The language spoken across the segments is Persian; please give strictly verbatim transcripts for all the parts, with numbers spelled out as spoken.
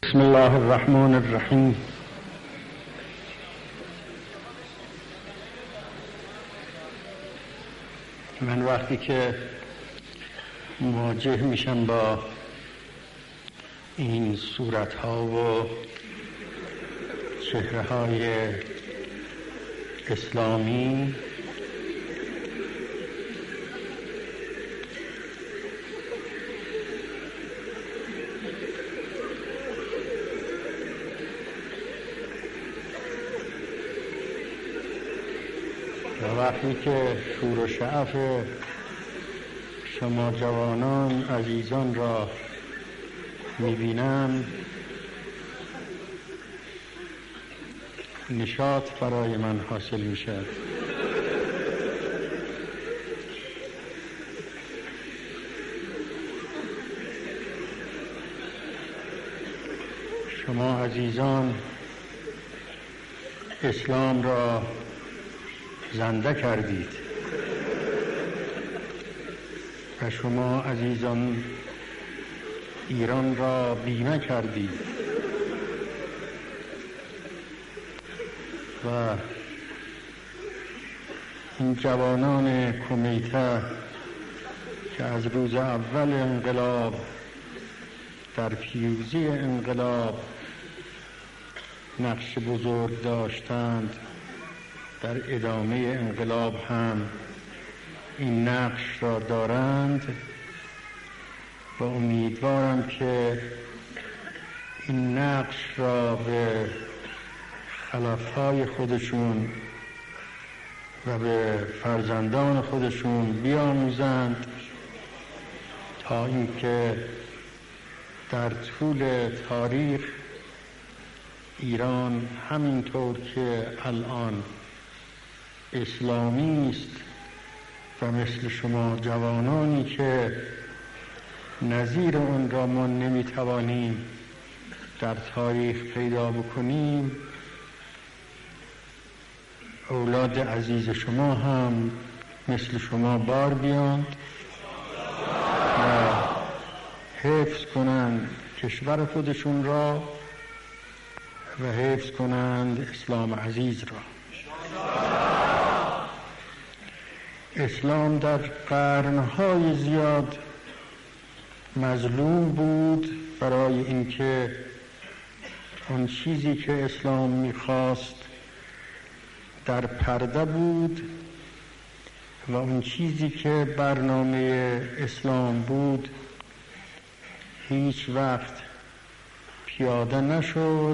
بسم الله الرحمن الرحیم. من وقتی که مواجه میشم با این صورت‌ها و چهره‌های اسلامی و وقتی که شور و شعف شما جوانان عزیزان را می‌بینم، نشاط برای من حاصل می‌شود. شما عزیزان اسلام را زنده کردید و شما عزیزان ایران را بیمه کردید و این جوانان کمیته که از روز اول انقلاب در پیروزی انقلاب نقش بزرگ داشتند، در ادامه انقلاب هم این نقش را دارند و امیدوارم که این نقش را به خلفای خودشون و به فرزندان خودشون بیاموزند تا اینکه در طول تاریخ ایران همینطور که الان اسلامی است و مثل شما جوانانی که نظیر آن را ما نمیتوانیم در تاریخ پیدا بکنیم، اولاد عزیز شما هم مثل شما بار بیاند و حفظ کنند کشور خودشون را و حفظ کنند اسلام عزیز را. اسلام در قرنهای زیاد مظلوم بود برای اینکه اون چیزی که اسلام میخواست در پرده بود و اون چیزی که برنامه اسلام بود هیچ وقت پیاده نشد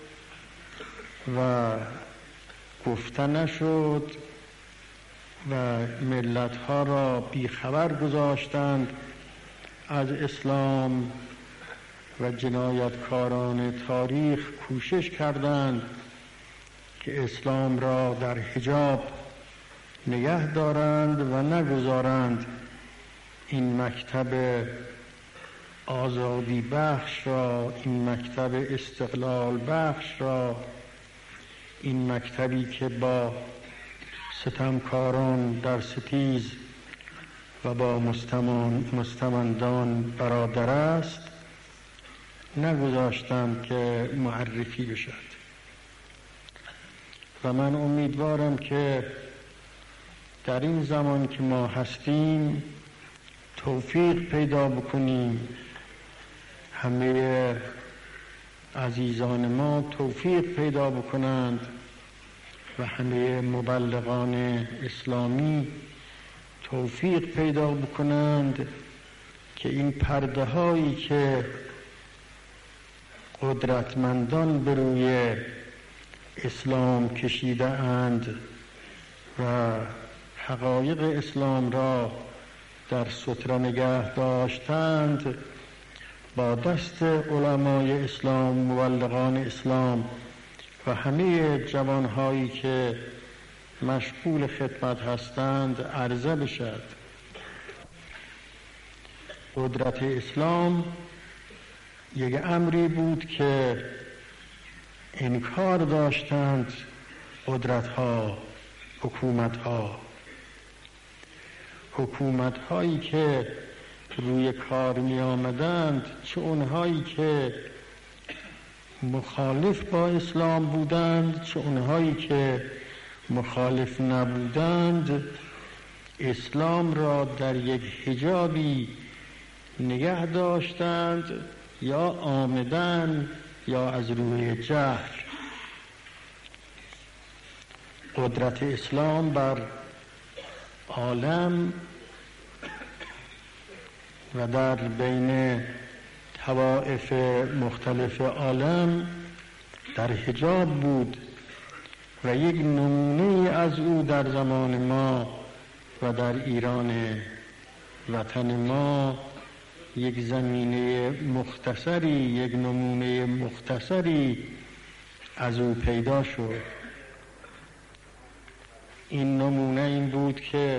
و گفته نشد و ملت‌ها را بیخبر گذاشتند از اسلام و جنایتکاران تاریخ کوشش کردند که اسلام را در حجاب نگه دارند و نگذارند این مکتب آزادی بخش را، این مکتب استقلال بخش را، این مکتبی که با ستمکاران در ستیز و با مستمندان برادر است، نگذاشتند که معرفی بشد. و من امیدوارم که در این زمان که ما هستیم توفیق پیدا بکنیم، همه عزیزان ما توفیق پیدا بکنند و همه مبلغان اسلامی توفیق پیدا بکنند که این پرده هایی که قدرتمندان بر روی اسلام کشیده اند و حقایق اسلام را در ستره نگه داشتند، با دست علمای اسلام، مبلغان اسلام و همه جوانهایی که مشغول خدمت هستند عرضه بشد. قدرت اسلام یک امری بود که انکار داشتند قدرت‌ها، حکومت‌ها حکومت‌هایی که روی کار می آمدند، چه اونهایی که مخالف با اسلام بودند چه اونهایی که مخالف نبودند اسلام را در یک حجابی نگه داشتند، یا عامداً یا از روی جهل. قدرت اسلام بر عالم و در بین طوائف مختلف عالم در حجاب بود و یک نمونه از او در زمان ما و در ایران وطن ما یک زمینه مختصری، یک نمونه مختصری از او پیدا شد. این نمونه این بود که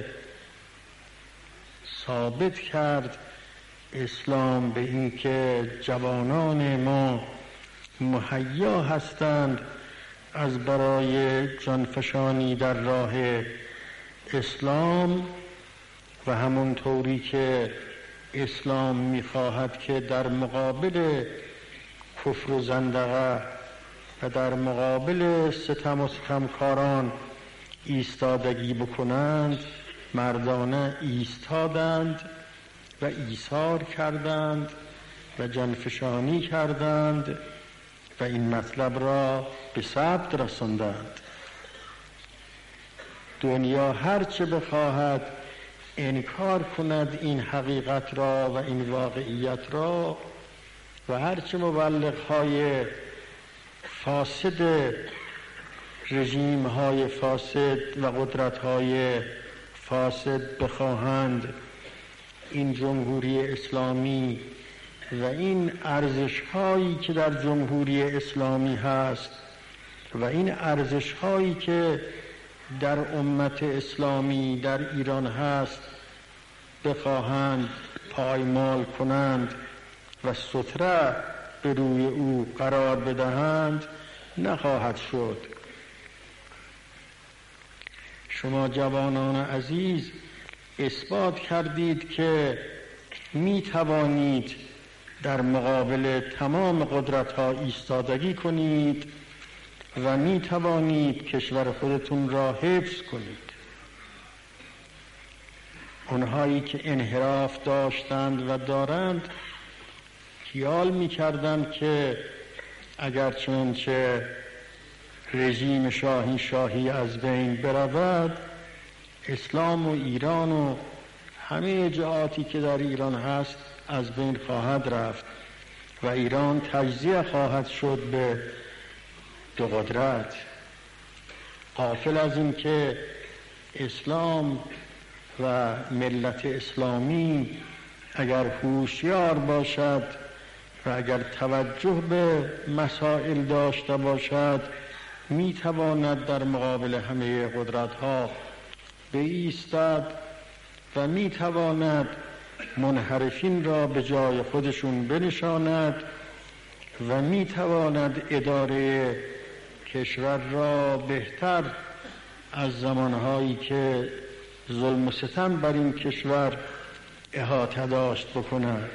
ثابت کرد اسلام به این که جوانان ما مهیا هستند از برای جانفشانی در راه اسلام، و همونطوری که اسلام می‌خواهد که در مقابل کفر و زندقه و در مقابل ستم و ستمکاران ایستادگی بکنند، مردانه ایستادند و ایثار کردند و جانفشانی کردند و این مطلب را به ثبت رساندند. دنیا هرچه بخواهد انکار کند این حقیقت را و این واقعیت را، و هرچه مبلغ‌های فاسد، رژیم‌های فاسد و قدرت‌های فاسد بخواهند این جمهوری اسلامی و این ارزش‌هایی که در جمهوری اسلامی هست و این ارزش‌هایی که در امت اسلامی در ایران هست بخواهند پایمال کنند و ستره به روی او قرار بدهند، نخواهد شد. شما جوانان عزیز اثبات کردید که می توانید در مقابل تمام قدرت‌ها ایستادگی کنید و می توانید کشور خودتون را حفظ کنید. اونهایی که انحراف داشتند و دارند خیال می کردند که اگر چنانچه رژیم شاهی شاهی از بین برود، اسلام و ایران و همه جهاتی که در ایران هست از بین خواهد رفت و ایران تجزیه خواهد شد به دو قدرت. غافل از این که اسلام و ملت اسلامی اگر هوشیار باشد و اگر توجه به مسائل داشته باشد، می تواند در مقابل همه قدرت‌ها بایستد و می تواند منحرفین را به جای خودشون بنشاند و می تواند اداره کشور را بهتر از زمانهایی که ظلم و ستم بر این کشور احاطه داشت بکند.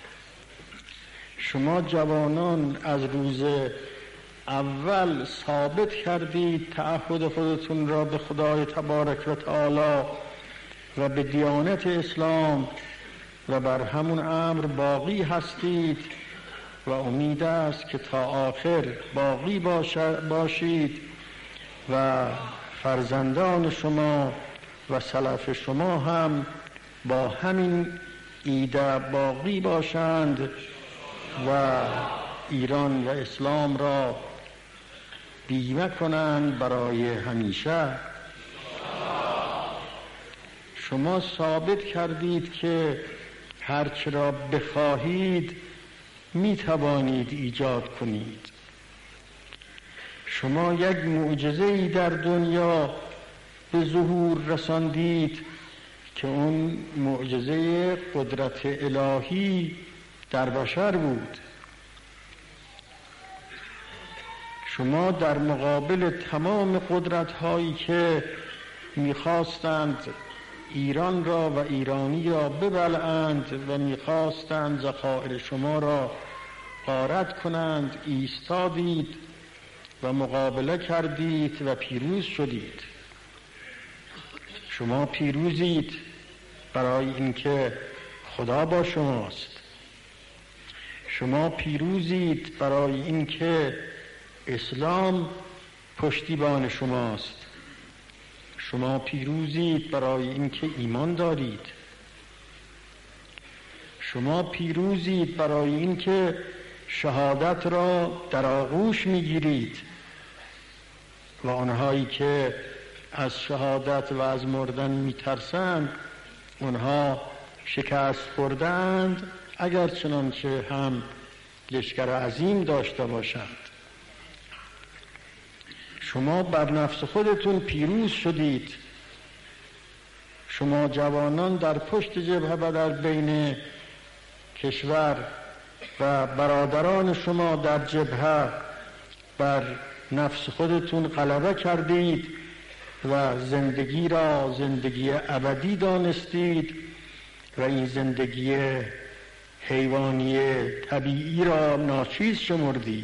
شما جوانان از روز اول ثابت کردید تعهد خودتون را به خدای تبارک و تعالی و به دیانت اسلام و بر همون امر باقی هستید و امید است که تا آخر باقی باشید و فرزندان شما و سلف شما هم با همین ایده باقی باشند و ایران و اسلام را بیمه کنند برای همیشه. شما ثابت کردید که هرچه را بخواهید می توانید ایجاد کنید. شما یک معجزه‌ای در دنیا به ظهور رساندید که اون معجزه قدرت الهی در بشر بود. شما در مقابل تمام قدرت‌هایی که می‌خواستند ایران را و ایرانی را ببلعند و می‌خواستند ذخایر شما را غارت کنند ایستادید و مقابله کردید و پیروز شدید. شما پیروزید برای اینکه خدا با شماست. شما پیروزید برای اینکه اسلام پشتیبان شماست. شما پیروزید برای اینکه ایمان دارید. شما پیروزید برای اینکه شهادت را در آغوش میگیرید و آنهایی که از شهادت و از مردن میترسند آنها شکست خوردند، اگر چنانچه هم لشکر عظیم داشته باشند. شما بر نفس خودتون پیروز شدید. شما جوانان در پشت جبهه و در بین کشور و برادران شما در جبهه بر نفس خودتون غلبه کردید و زندگی را زندگی ابدی دانستید و این زندگی حیوانی طبیعی را ناچیز شمردید.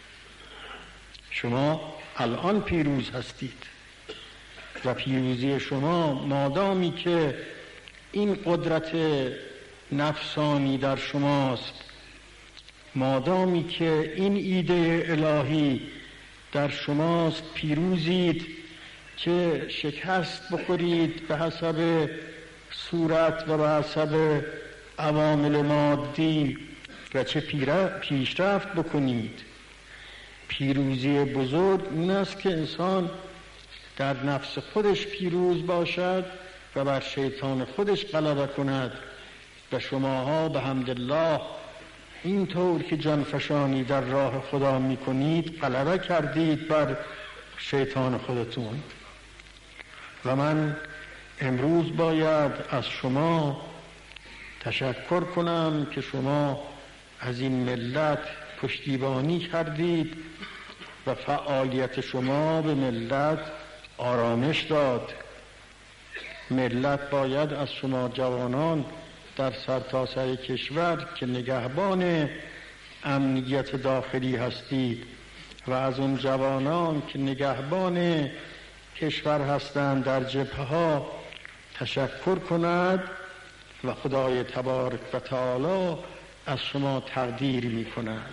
شما الان پیروز هستید و پیروزی شما مادامی که این قدرت نفسانی در شماست، مادامی که این ایده الهی در شماست، پیروزید که شکست بخورید به حسب صورت و به حسب عوامل مادی و چه پیشرفت بکنید. پیروزی بزرگ اون است که انسان در نفس خودش پیروز باشد و بر شیطان خودش غلبه کند. و شماها به حمدالله اینطور که جانفشانی در راه خدا میکنید غلبه کردید بر شیطان خودتون. و من امروز باید از شما تشکر کنم که شما از این ملت پشتیبانی کردید و فعالیت شما به ملت آرامش داد. ملت باید از شما جوانان در سرتاسر کشور که نگهبان امنیت داخلی هستید و از اون جوانان که نگهبان کشور هستند در جبهه ها تشکر کند و خدای تبارک و تعالی از شما تقدیر می کند.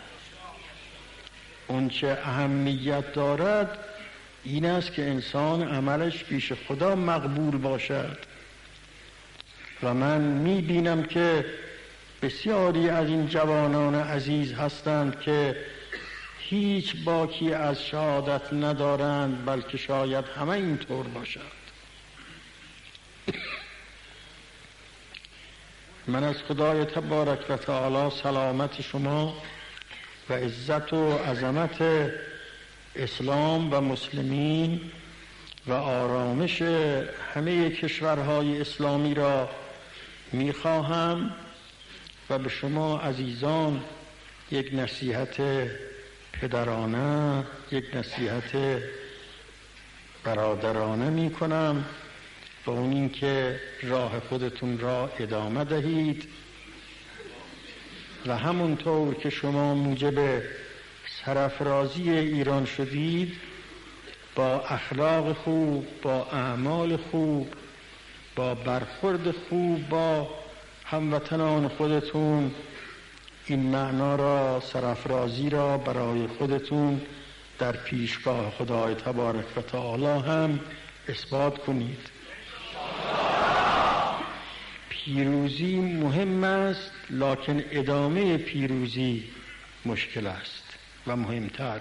اون چه اهمیت دارد این است که انسان عملش پیش خدا مقبول باشد. و من می بینم که بسیاری از این جوانان عزیز هستند که هیچ باکی از شهادت ندارند، بلکه شاید همه اینطور باشد. من از خدای تبارک و تعالی سلامت شما و عزت و عظمت اسلام و مسلمین و آرامش همه کشورهای اسلامی را میخواهم و به شما عزیزان یک نصیحت پدرانه، یک نصیحت برادرانه میکنم و اون این که راه خودتون را ادامه دهید و همونطور که شما موجب سرافرازی ایران شدید با اخلاق خوب، با اعمال خوب، با برخورد خوب با هموطنان خودتون این معنا را، سرافرازی را برای خودتون در پیشگاه خدای تبارک و تعالی هم اثبات کنید. پیروزی مهم است، لکن ادامه پیروزی مشکل است و مهمتر.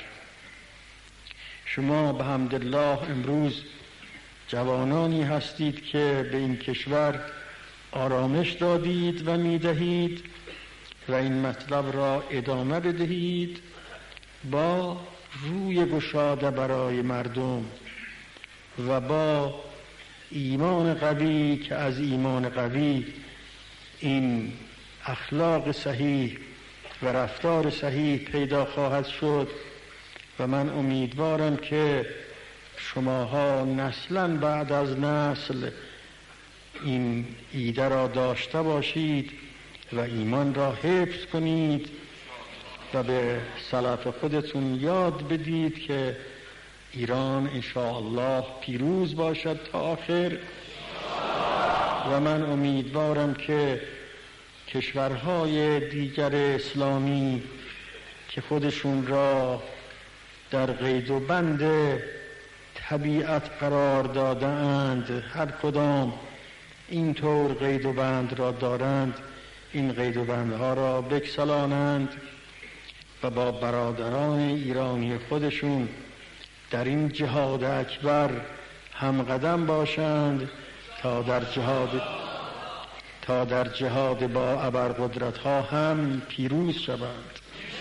شما به حمدالله امروز جوانانی هستید که به این کشور آرامش دادید و میدهید و این مطلب را ادامه بدهید با روی گشاده برای مردم و با ایمان قوی که از ایمان قوی این اخلاق صحیح و رفتار صحیح پیدا خواهد شد. و من امیدوارم که شماها نسلا بعد از نسل این ایده را داشته باشید و ایمان را حفظ کنید و به سلف خودتون یاد بدید که ایران انشاءالله پیروز باشد تا آخر. و من امیدوارم که کشورهای دیگر اسلامی که خودشون را در قید و بند طبیعت قرار داده اند، هر کدام اینطور قید و بند را دارند، این قید و بندها را بکسلانند و با برادران ایرانی خودشون در این جهاد اکبر هم قدم باشند تا در جهاد تا در جهاد با ابرقدرت ها هم پیروز شوند.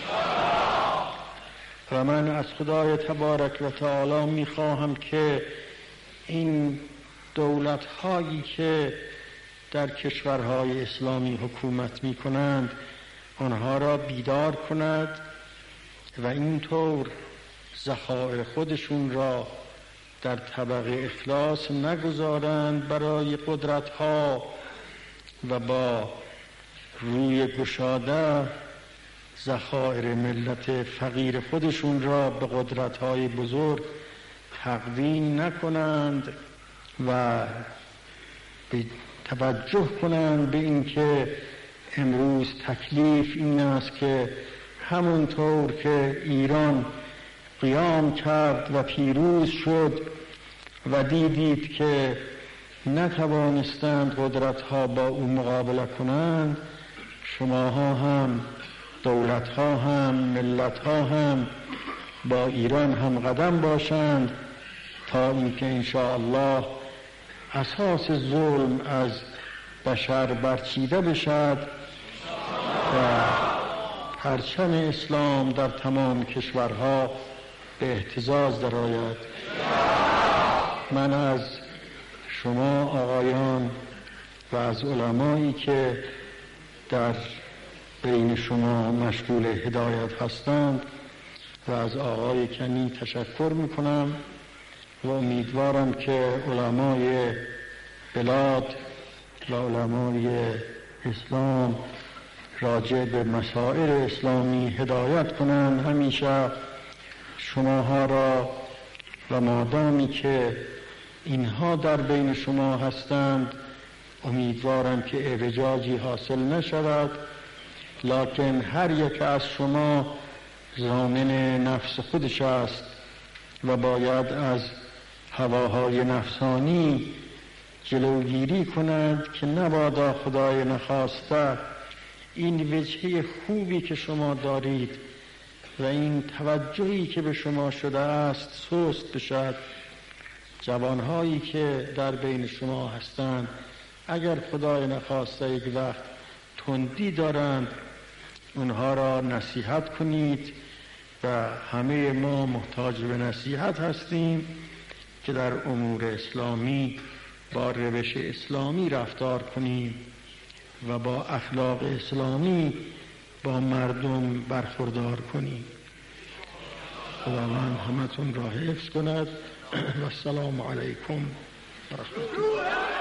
و من از خدای تبارک و تعالی میخواهم که این دولت هایی که در کشورهای اسلامی حکومت میکنند آنها را بیدار کند و اینطور ذخایر خودشون را در طبق اخلاص نگذارند برای قدرت ها و با روی گشاده ذخایر ملت فقیر خودشون را به قدرت های بزرگ تقدیم نکنند و به توجه کنند به اینکه امروز تکلیف این است که همونطور که ایران قیام کرد و پیروز شد و دیدید که نتوانستند قدرت‌ها با او مقابله کنند، شماها هم دولت‌ها هم ملت‌ها هم با ایران هم قدم باشند تا اینکه انشاءالله اساس ظلم از بشر برچیده بشد و پرچم اسلام در تمام کشورها به اهتزاز درآید. من از شما آقایان و از علمایی که در بین شما مشغول هدایت هستند و از آقای کنی تشکر میکنم و امیدوارم که علمای بلاد و علمای اسلام راجع به مسائل اسلامی هدایت کنند همیشه شماها را، و مادامی که اینها در بین شما هستند امیدوارم که اعوجاجی حاصل نشود، لکن هر یک از شما ضامن نفس خودش است و باید از هواهای نفسانی جلوگیری کند که نبادا خدای نخواسته این وجهه خوبی که شما دارید و این توجهی که به شما شده است سست بشد. جوانهایی که در بین شما هستند اگر خدای نخواسته یک وقت تندی دارند اونها را نصیحت کنید و همه ما محتاج به نصیحت هستیم که در امور اسلامی با روش اسلامی رفتار کنیم و با اخلاق اسلامی با مردم برخوردار کنیم. خداوند همتون را حفظ کند و السلام علیکم و رحمت الله.